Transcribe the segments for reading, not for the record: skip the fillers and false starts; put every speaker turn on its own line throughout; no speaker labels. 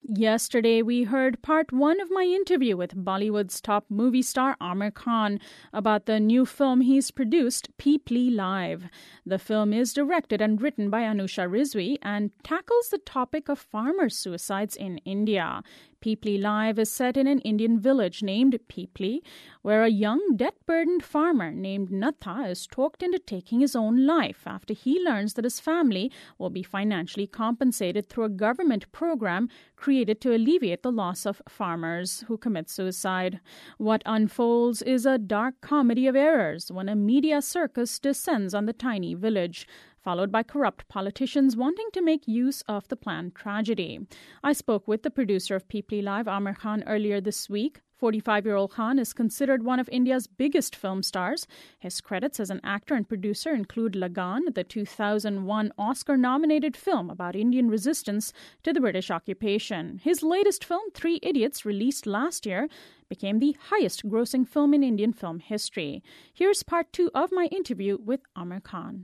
Yesterday, we heard part one of my interview with Bollywood's top movie star Aamir Khan about the new film he's produced, Peeply Live. The film is directed and written by Anusha Rizvi and tackles the topic of farmer suicides in India. Peeply Live is set in an Indian village named Peeply, where a young debt-burdened farmer named Natha is talked into taking his own life after he learns that his family will be financially compensated through a government program created to alleviate the loss of farmers who commit suicide. What unfolds is a dark comedy of errors when a media circus descends on the tiny village, followed by corrupt politicians wanting to make use of the planned tragedy. I spoke with the producer of Peeply Live, Aamir Khan, earlier this week. 45-year-old Khan is considered one of India's biggest film stars. His credits as an actor and producer include Lagan, the 2001 Oscar-nominated film about Indian resistance to the British occupation. His latest film, Three Idiots, released last year, became the highest-grossing film in Indian film history. Here's part two of my interview with Aamir Khan.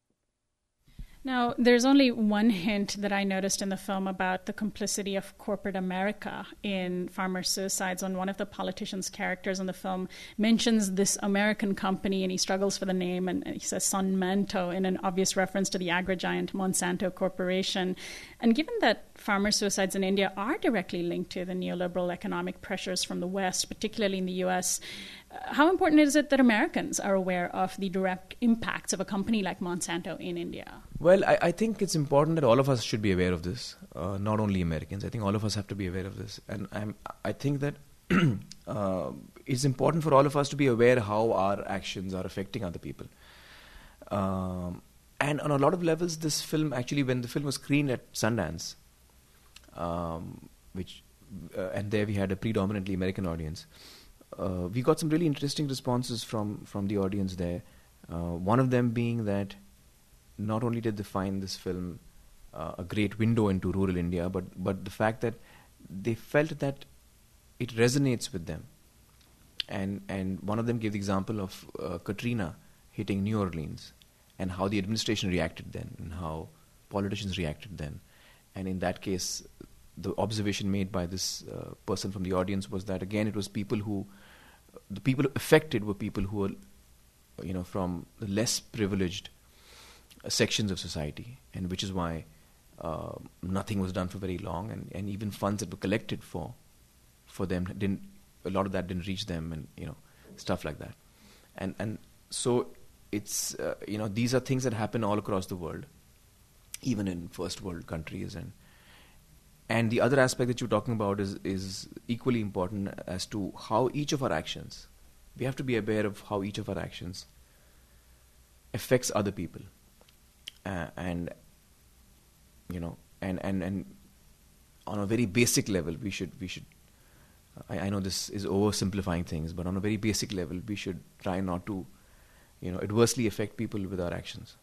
Now, there's only one hint that I noticed in the film about the complicity of corporate America in farmer suicides. When one of the politicians' characters in the film mentions this American company, and he struggles for the name, and he says Monsanto in an obvious reference to the agri-giant Monsanto Corporation. And given that farmer suicides in India are directly linked to the neoliberal economic pressures from the West, particularly in the U.S., how important is it that Americans are aware of the direct impacts of a company like Monsanto in India?
Well, I think it's important that all of us should be aware of this, not only Americans. I think all of us have to be aware of this. And I think that it's important for all of us to be aware how our actions are affecting other people. And on a lot of levels, this film, actually, when the film was screened at Sundance, and there we had a predominantly American audience, we got some really interesting responses from the audience there. One of them being that not only did they find this film a great window into rural India, but the fact that they felt that it resonates with them. And one of them gave the example of Katrina hitting New Orleans and how the administration reacted then and how politicians reacted then. And in that case, the observation made by this person from the audience was that, again, it was the people affected were people who were, from the less privileged sections of society, and which is why nothing was done for very long, and even funds that were collected for them a lot of that didn't reach them, and stuff like that. And so it's these are things that happen all across the world, even in first world countries. And the other aspect that you're talking about is equally important as to how each of our actions, we have to be aware of how each of our actions affects other people. And on a very basic level, we should. I know this is oversimplifying things, but on a very basic level, we should try not to, adversely affect people with our actions.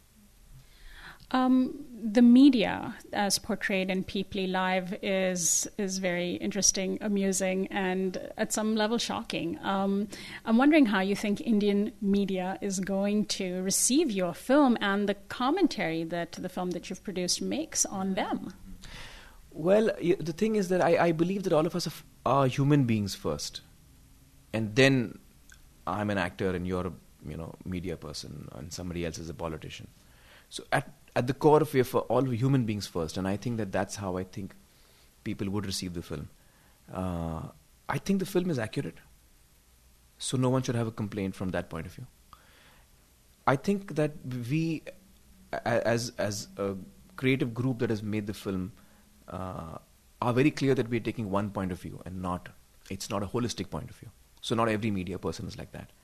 The media, as portrayed in Peeply Live, is very interesting, amusing, and at some level shocking. I'm wondering how you think Indian media is going to receive your film and the commentary that the film that you've produced makes on them.
Well, the thing is that I believe that all of us are human beings first, and then I'm an actor and you're a media person and somebody else is a politician. So at the core of it, for all human beings first, and I think that's how I think people would receive the film. I think the film is accurate, so no one should have a complaint from that point of view. I think that we, as a creative group that has made the film, are very clear that we're taking one point of view and it's not a holistic point of view. So not every media person is like that.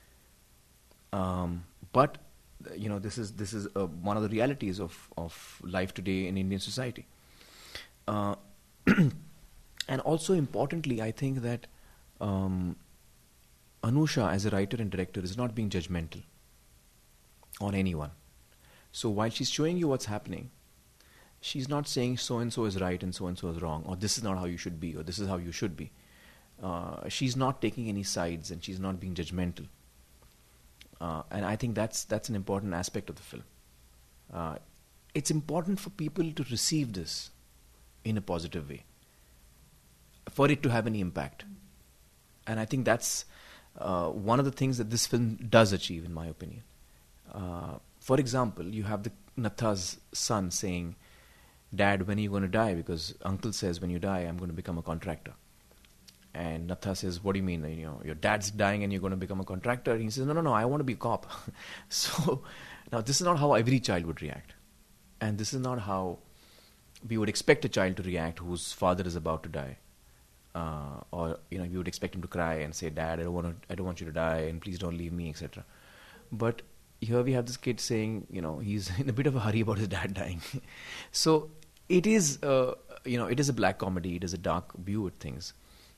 But this is one of the realities of life today in Indian society. And also importantly, I think that Anusha, as a writer and director, is not being judgmental on anyone. So while she's showing you what's happening, she's not saying so-and-so is right and so-and-so is wrong, or this is not how you should be, or this is how you should be. She's not taking any sides, and she's not being judgmental. And I think that's an important aspect of the film. It's important for people to receive this in a positive way. for it to have any impact. And I think that's one of the things that this film does achieve, in my opinion. For example, you have the Natha's son saying, "Dad, when are you going to die? Because uncle says when you die, I'm going to become a contractor." And Natha says, "What do you mean? You know, your dad's dying and you're going to become a contractor?" And he says, No, I want to be a cop." So now this is not how every child would react. And this is not how we would expect a child to react whose father is about to die. Or you would expect him to cry and say, "Dad, I don't want you to die, and please don't leave me," etc. But here we have this kid saying, he's in a bit of a hurry about his dad dying. So it is, it is a black comedy. It is a dark view at things.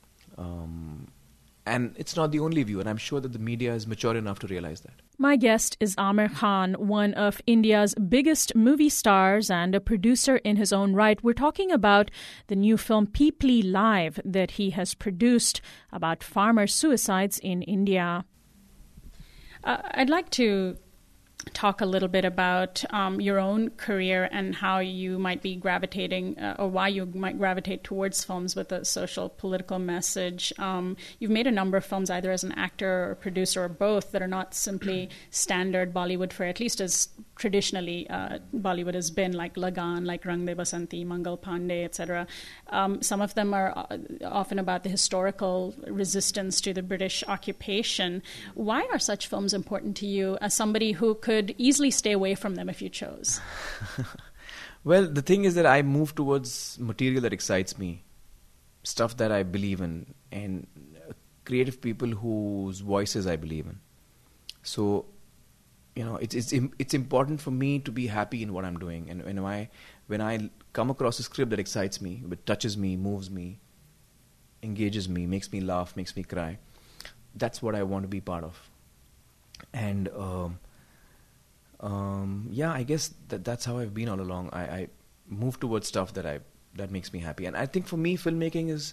And it's not the only view, and I'm sure that the media is mature enough to realize that.
My guest is Aamir Khan, one of India's biggest movie stars and a producer in his own right. We're talking about the new film Peeply Live that he has produced about farmer suicides in India. I'd like to talk a little bit about your own career and how you might be gravitating or why you might gravitate towards films with a social political message. You've made a number of films either as an actor or producer or both that are not simply standard Bollywood fare, at least as traditionally Bollywood has been, like Lagan, like Rang De Basanti, Mangal Pandey, etc. Some of them are often about the historical resistance to the British occupation. Why are such films important to you as somebody who could easily stay away from them if you chose?
Well, the thing is that I move towards material that excites me, stuff that I believe in, and creative people whose voices I believe in. So, it's important for me to be happy in what I'm doing. And when I come across a script that excites me, that touches me, moves me, engages me, makes me laugh, makes me cry, that's what I want to be part of. And I guess that's how I've been all along. I move towards stuff that makes me happy. And I think for me, filmmaking is,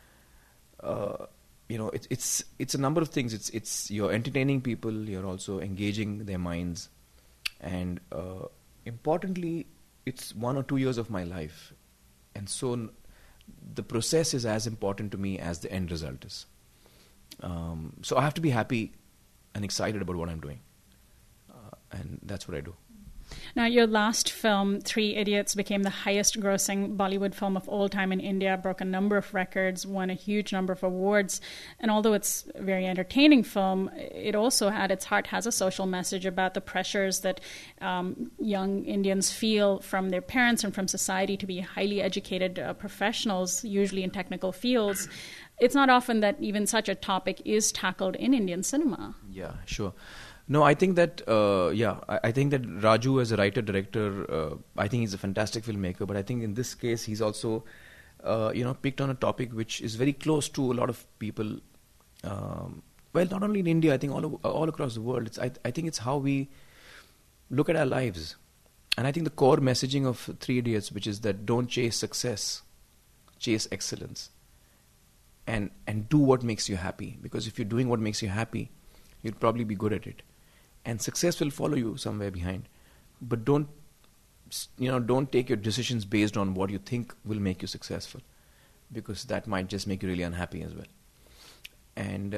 it's a number of things. It's you're entertaining people, you're also engaging their minds, and importantly, it's 1 or 2 years of my life, and so the process is as important to me as the end result is. So I have to be happy and excited about what I'm doing. And that's what I do.
Now, your last film, Three Idiots, became the highest-grossing Bollywood film of all time in India, broke a number of records, won a huge number of awards. And although it's a very entertaining film, it also at its heart has a social message about the pressures that young Indians feel from their parents and from society to be highly educated professionals, usually in technical fields. It's not often that even such a topic is tackled in Indian cinema.
Yeah, sure. No, I think that, I think that Raju as a writer-director, I think he's a fantastic filmmaker, but I think in this case he's also, picked on a topic which is very close to a lot of people, not only in India, I think all across the world. I think it's how we look at our lives. And I think the core messaging of Three Idiots, which is that don't chase success, chase excellence, and do what makes you happy. Because if you're doing what makes you happy, you'll probably be good at it. And success will follow you somewhere behind. But don't take your decisions based on what you think will make you successful, because that might just make you really unhappy as well. And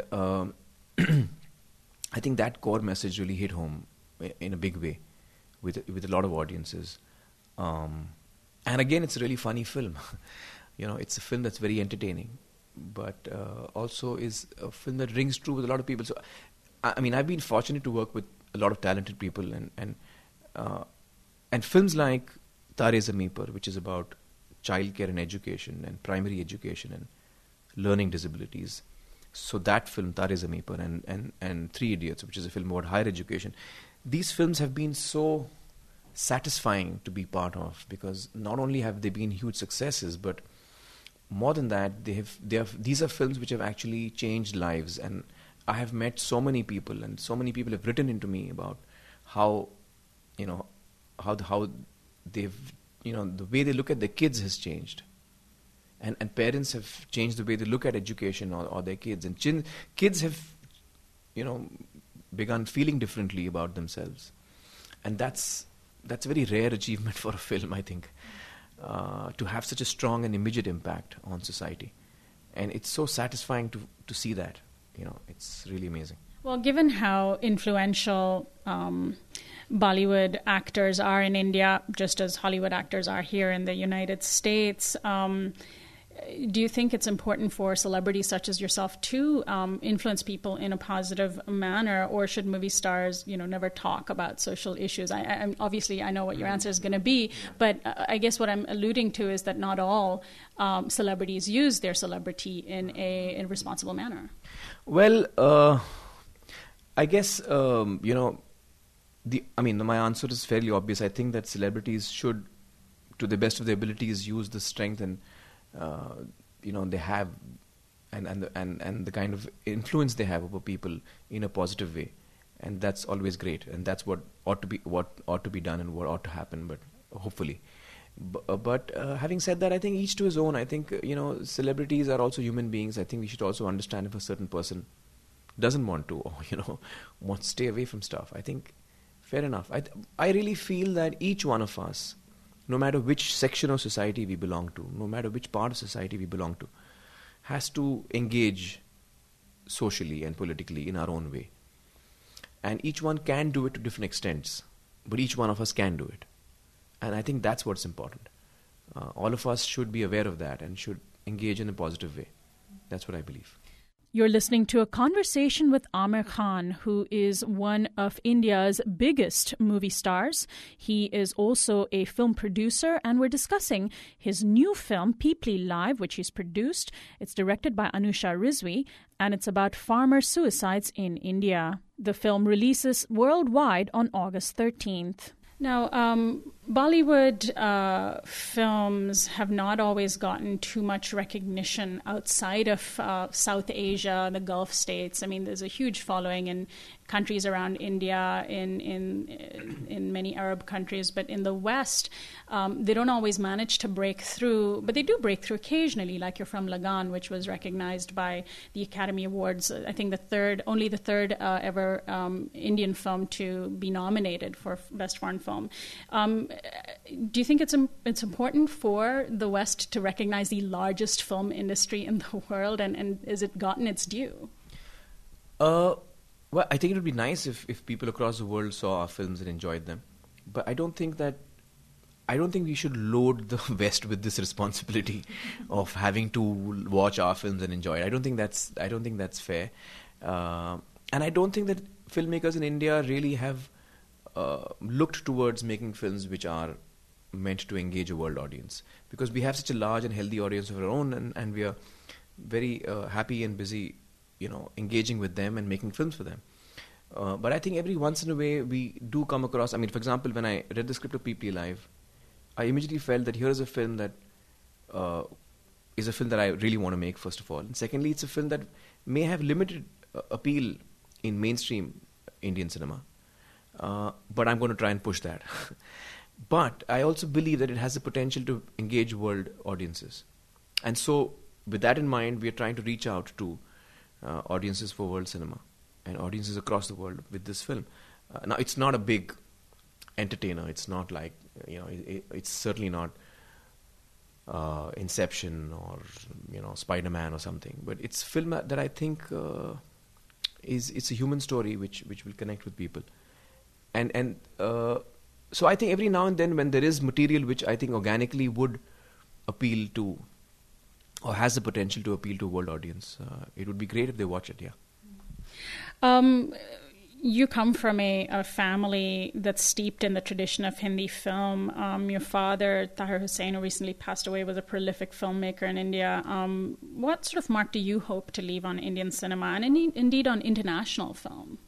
I think that core message really hit home in a big way with a lot of audiences. And again, it's a really funny film. It's a film that's very entertaining, but also is a film that rings true with a lot of people. So, I mean, I've been fortunate to work with a lot of talented people, and films like Tare Zameen Par, which is about childcare and education and primary education and learning disabilities. So that film, Tare Zameen Par, and Three Idiots, which is a film about higher education. These films have been so satisfying to be part of, because not only have they been huge successes, but more than that, these are films which have actually changed lives. And I have met so many people, and so many people have written into me about how they've, the way they look at their kids has changed. And parents have changed the way they look at education or their kids. And kids have, begun feeling differently about themselves. And that's a very rare achievement for a film, I think, to have such a strong and immediate impact on society. and it's so satisfying to see that. It's really amazing.
Well, given how influential Bollywood actors are in India, just as Hollywood actors are here in the United States, do you think it's important for celebrities such as yourself to influence people in a positive manner, or should movie stars, never talk about social issues? I'm obviously, I know what your answer is going to be, but I guess what I'm alluding to is that not all celebrities use their celebrity in a responsible manner.
Well, I guess my answer is fairly obvious. I think that celebrities should, to the best of their abilities, use the strength and they have, and the kind of influence they have over people in a positive way, and that's always great, and that's what ought to be done and what ought to happen. But hopefully, but having said that, I think each to his own. I think celebrities are also human beings. I think we should also understand if a certain person doesn't want to, or wants to stay away from stuff. I think fair enough. I really feel that each one of us, no matter which section of society we belong to, no matter which part of society we belong to, has to engage socially and politically in our own way. And each one can do it to different extents, but each one of us can do it. And I think that's what's important. All of us should be aware of that and should engage in a positive way. That's what I believe.
You're listening to a conversation with Aamir Khan, who is one of India's biggest movie stars. He is also a film producer, and we're discussing his new film, Peeply Live, which he's produced. It's directed by Anusha Rizvi, and it's about farmer suicides in India. The film releases worldwide on August 13th. Now, Bollywood films have not always gotten too much recognition outside of South Asia, the Gulf states. I mean, there's a huge following in countries around India, in many Arab countries, but in the West, they don't always manage to break through, but they do break through occasionally, like your film Lagan, which was recognized by the Academy Awards, I think only the third ever Indian film to be nominated for Best Foreign Film. Do you think it's important for the West to recognize the largest film industry in the world, and has it gotten its due?
Well, I think it would be nice if people across the world saw our films and enjoyed them. But I don't think we should load the West with this responsibility of having to watch our films and enjoy it. I don't think that's fair. And I don't think that filmmakers in India really have looked towards making films which are meant to engage a world audience, because we have such a large and healthy audience of our own, and we are very happy and busy engaging with them and making films for them. But I think every once in a way we do come across, for example, when I read the script of Peeply Live, I immediately felt that here is a film that is a film that I really want to make, first of all. And secondly, it's a film that may have limited appeal in mainstream Indian cinema. But I'm going to try and push that. But I also believe that it has the potential to engage world audiences. And so, with that in mind, we are trying to reach out to audiences for world cinema and audiences across the world with this film. Now, it's not a big entertainer. It's not like, it's certainly not Inception or, Spider-Man or something. But it's a film that I think it's a human story which will connect with people. And so I think every now and then when there is material which I think organically would appeal to, or has the potential to appeal to a world audience, it would be great if they watch it, yeah.
You come from a family that's steeped in the tradition of Hindi film. Your father, Tahir Hussain, who recently passed away, was a prolific filmmaker in India. What sort of mark do you hope to leave on Indian cinema and indeed on international film?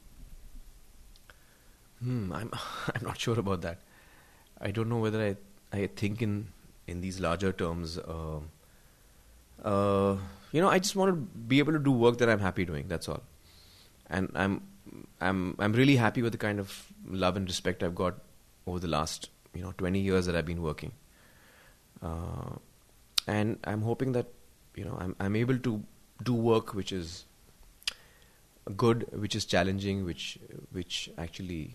I'm not sure about that. I don't know whether I think in these larger terms. I just want to be able to do work that I'm happy doing. That's all. And I'm really happy with the kind of love and respect I've got over the last 20 years that I've been working. And I'm hoping that I'm able to do work which is good, which is challenging, which actually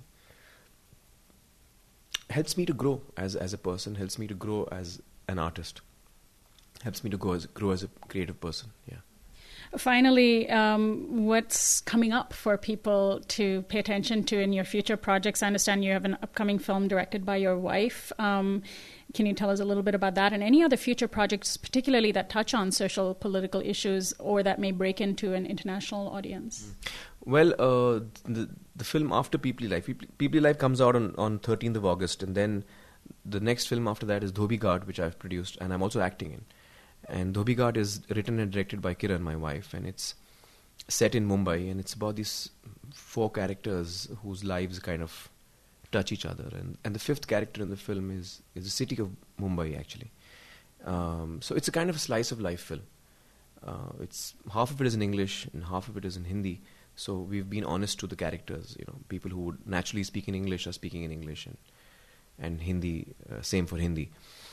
helps me to grow as a person, helps me to grow as an artist. helps me to grow as a creative person. Yeah.
Finally, what's coming up for people to pay attention to in your future projects? I understand you have an upcoming film directed by your wife. Can you tell us a little bit about that and any other future projects, particularly that touch on social, political issues or that may break into an international audience?
Well, the film after Peeply Live. Peeply Live comes out on 13th of August, and then the next film after that is Dhobi Ghat, which I've produced and I'm also acting in. And Dhobi Ghat is written and directed by Kiran, my wife, and it's set in Mumbai, and it's about these 4 characters whose lives kind of touch each other. And the 5th character in the film is the city of Mumbai, actually. So it's a kind of a slice of life film. It's half of it is in English and half of it is in Hindi. So we've been honest to the characters. People who would naturally speak in English are speaking in English, and Hindi, same for Hindi.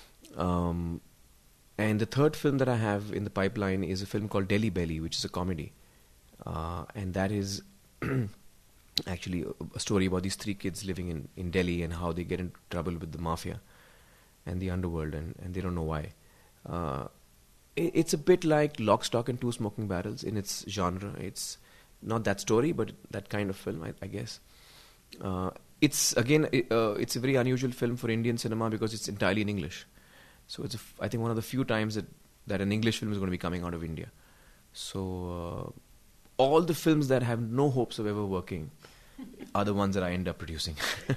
And the 3rd film that I have in the pipeline is a film called Delhi Belly, which is a comedy. And that is actually a story about these 3 kids living in Delhi and how they get into trouble with the mafia and the underworld, and they don't know why. It's a bit like Lock, Stock and Two Smoking Barrels in its genre. It's not that story, but that kind of film, I guess. It's a very unusual film for Indian cinema because it's entirely in English. So it's, I think, one of the few times that an English film is going to be coming out of India. So all the films that have no hopes of ever working are the ones that I end up producing.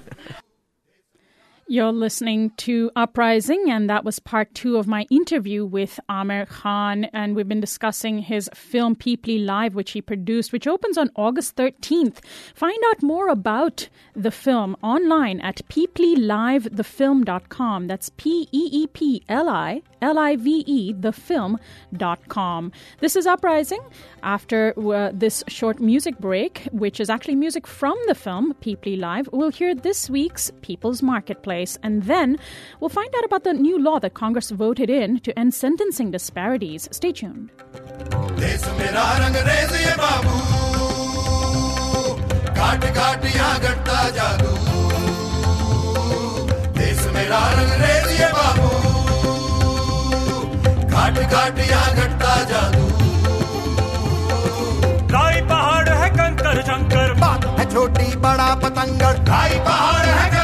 You're listening to Uprising, and that was part 2 of my interview with Aamir Khan, and we've been discussing his film Peeply Live, which he produced, which opens on August 13th. Find out more about the film online at peeplylivethefilm.com. That's PEEPLILIVE, thefilm.com. This is Uprising. After this short music break, which is actually music from the film Peeply Live, we'll hear this week's People's Marketplace. And then we'll find out about the new law that Congress voted in to end sentencing disparities. Stay tuned.
छोटी बड़ा पतंगड़, खाई पहाड़ है